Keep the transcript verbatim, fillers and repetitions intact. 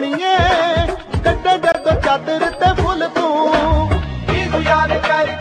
ਸੋਹਣੀਏ ਕੱਢੇ ਜਦੋਂ ਚਾਦਰ ਤੇ ਫੁੱਲ ਤੂੰ ਕੀ ਯਾਦ ਕਰ